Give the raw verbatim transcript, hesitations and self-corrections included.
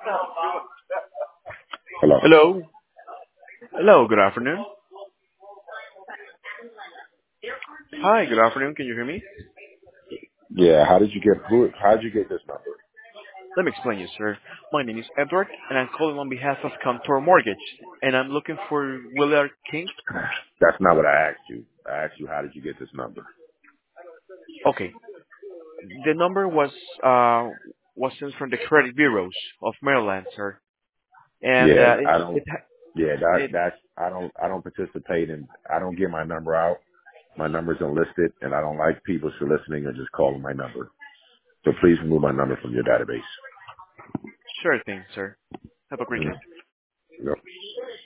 Hello. Hello. Hello, good afternoon. Hi, good afternoon. Can you hear me? Yeah, how did you get who? How did you get this number? Let me explain you, sir. My name is Edward, and I'm calling on behalf of Contour Mortgage, and I'm looking for Willard King. That's not what I asked you. I asked you how did you get this number? Okay, the number was uh was sent from the credit bureaus of Maryland, sir, and Yeah, uh, it I it, don't. ha- Yeah, that it that's I don't I don't participate in. I don't give my number out. My number's unlisted, and I don't like people soliciting or just calling my number. So please remove my number from your database. sure thing, sir. Have a great day. Mm. Yep.